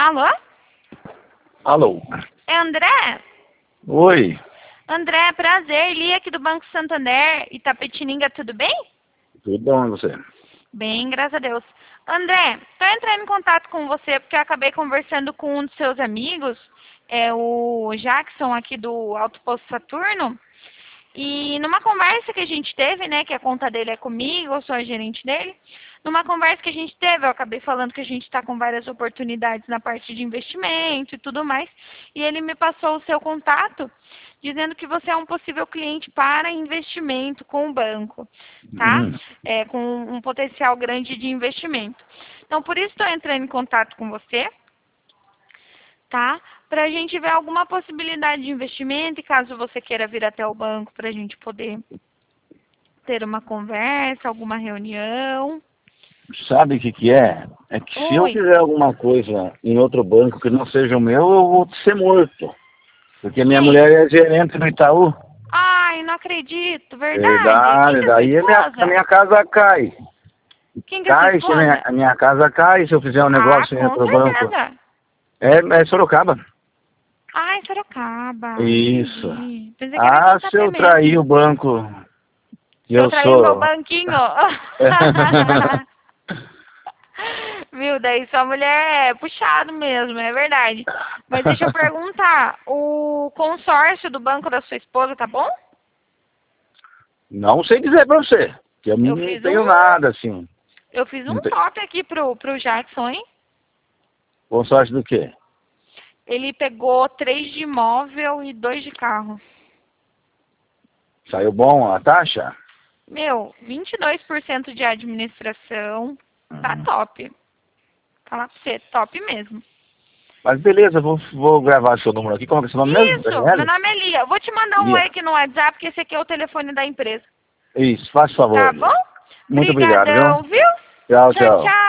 Alô? Alô? É André? Oi. André, prazer. Li aqui do Banco Santander, Itapetininga, tudo bem? Tudo bom, e você? Bem, graças a Deus. André, estou entrando em contato com você porque eu acabei conversando com um dos seus amigos, o Jackson aqui do Alto Posto Saturno. E numa conversa que a gente teve, né, que a conta dele é comigo, eu sou a gerente dele, numa conversa que a gente teve, eu acabei falando que a gente está com várias oportunidades na parte de investimento e tudo mais, e ele me passou o seu contato, dizendo que você é um possível cliente para investimento com o banco, tá? Com um potencial grande de investimento. Então, por isso estou entrando em contato com você, tá? Para a gente ver alguma possibilidade de investimento e caso você queira vir até o banco para a gente poder ter uma conversa, alguma reunião. Sabe o que é? É que se eu Oi. fizer alguma coisa em outro banco que não seja o meu, eu vou ser morto. Porque minha Quem? mulher é gerente do Itaú. Ai, não acredito, verdade. Quem Verdade, que é sua daí a esposa? minha casa cai. Quem que é sua Cai, se esposa? a minha casa cai se eu fizer um Ah, negócio em com outro banco. certeza. É Sorocaba. Ai, Sorocaba, Isso. entendi. Pensei que era em Ah, se Tatuapé eu trair mesmo. o banco que Se eu eu trair o meu sou. banquinho. Viu? Daí sua mulher é puxado mesmo, é verdade. Mas deixa eu perguntar, o consórcio do banco da sua esposa tá bom? Não sei dizer pra você, que eu Eu não fiz um, tenho nada assim. eu fiz Não um tem. top aqui pro Jackson, hein? Consórcio do quê? Ele pegou 3 de imóvel e 2 de carro. Saiu bom a taxa? Meu, 22% de administração, tá Uhum. top. Falar pra você, top mesmo. Mas beleza, vou gravar seu número aqui. Como é que é seu nome mesmo? Isso, meu Daniele? nome é Lia. Eu vou te mandar um oi Lia. aqui no WhatsApp, que esse aqui é o telefone da empresa. Isso, faz favor, Tá bom? Lia. Muito obrigado, viu? Brigadão, viu? Tchau, Tchau, tchau. tchau.